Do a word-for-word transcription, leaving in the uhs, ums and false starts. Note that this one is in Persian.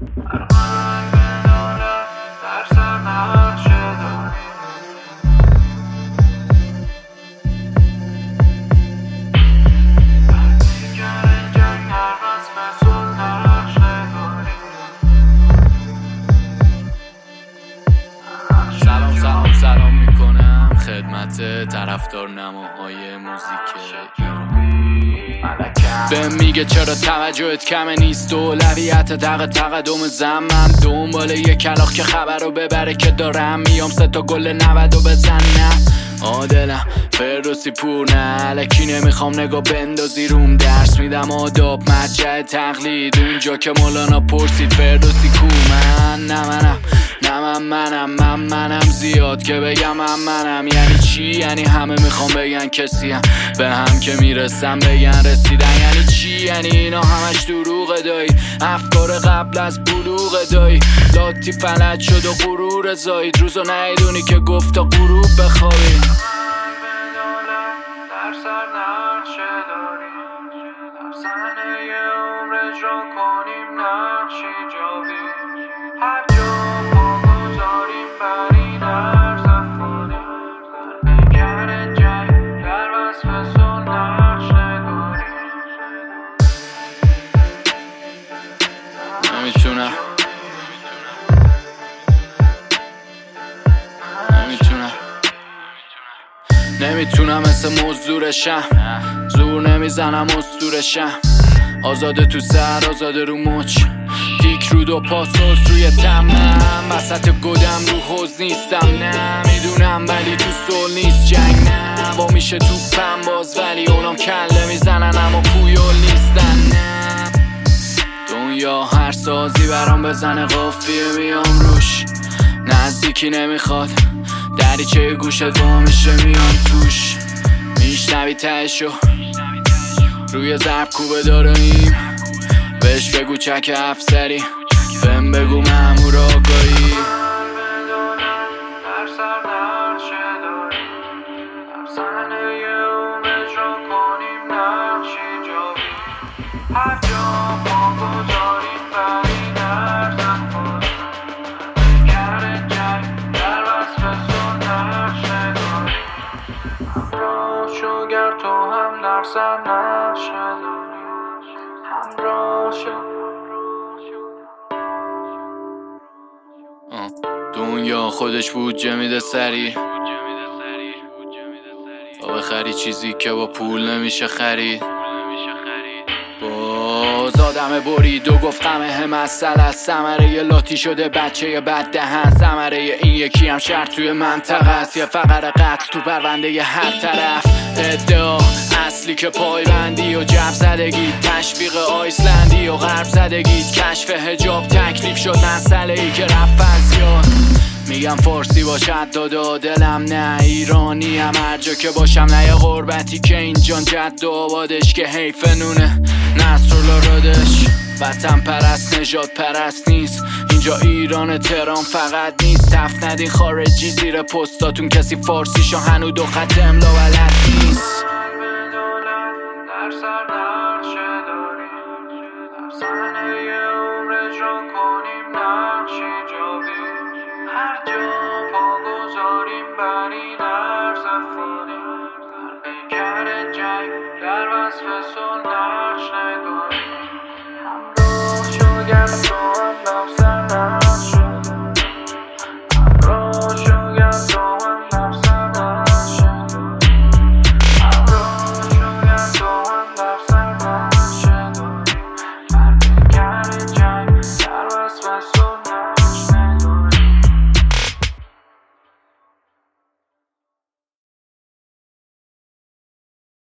سلام سلام سلام میکنم خدمت طرفدار نماهای موزیک ایران. به میگه چرا توجهت کمه نیست، اولویت تق تقدم زمم دنبال یه کلاغ که خبر رو ببره که دارم میام سه تا گل نود و بزنم. آدلم فردوسی پور نه الکی نمیخوام نگاه بندازی روم، درس میدم آداب مجه تقلید اونجا که مولانا پرسید فردوسی کو. من نه منم نه من منم من منم زیاد که بگم من منم یعنی چی؟ یعنی همه میخوام بگن کسیم، به هم که میرسم بگن رسیدن. یعنی چی؟ یعنی اینا همش دروغ دایی، افکار قبل از بلوغ دایی، لاتی فلج شد و غرور زاید، روزو نیدونی که گفت تا غروب بخوابی. در سر نقشه داریم، در صحنه عمر اجرا کنیم نقشی جاوی، هر جا پا گذاریم بر این عرض افغانی، در پیکر جنگ در وصف سن نقش نگاریم. نمیتونم نمیتونم نمیتونم مثل مزدورشم، زور نمیزنم اسطورشم، آزاده تو سر آزاده رو مچ، تیک رو دو پاسوس روی تمام، وسط گدم رو حوز نیستم نه میدونم ولی تو سول نیست جنگ نه با میشه تو پم باز ولی اونام کله میزنن اما پویول نیستن نه. دنیا هر سازی برام بزنه قافیه میام روش، نزدیکی نمیخواد دریچه گوشت با میشه میام توش، میشنوی تهشو روی ضرب کوبه داریم، بهش بگو چک افسری بهم بگو مأمور آگاهی. در سر نقشه داریم، در صحنه عمر اجرا کنیم نقشی جاوی، هر جا پا گذاریم بر این عرض افغانی، در پیکر جنگ در وصف سن نقش نگاریم. همراه شو گر تو هم در سر نقشه داری، همراه شو. دنیا خودش بودجه میده سری با بخری چیزی که با پول نمیشه خرید، باز آدم برید و گفت همه مسئله است، ثمره ی لاتی شده بچه ی بد دهن، ثمره این یکی هم شرط توی منطقه است، یه فقر قتل تو پرونده ی هر طرف، ادعا اصلی که پایبندی و جب زدگی، تشویق آیسلندی و غرب زدگی، کشف حجاب تکلیف شد مسئله ای که رفت از یاد. میگم فارسی باشد دادا دلم نه ایرانی هم هر جا که باشم، نه یه غربتی که اینجان جد و آبادش که حیف نونه نصرالرادش، وطن پرست نجات پرست نیست اینجا ایران تهران فقط نیست، تف ندین خارجی زیر پستاتون کسی فارسیشو هنو دو خط املا بلد نیست. در سر نقشه داریم، در صحنه عمر اجرا کنیم نقشی جاوی، هر جا پا گذاریم بر این عرض افغانی، در پیکر جنگ در وصف سن نقش نگاریم. همراه شو گر تو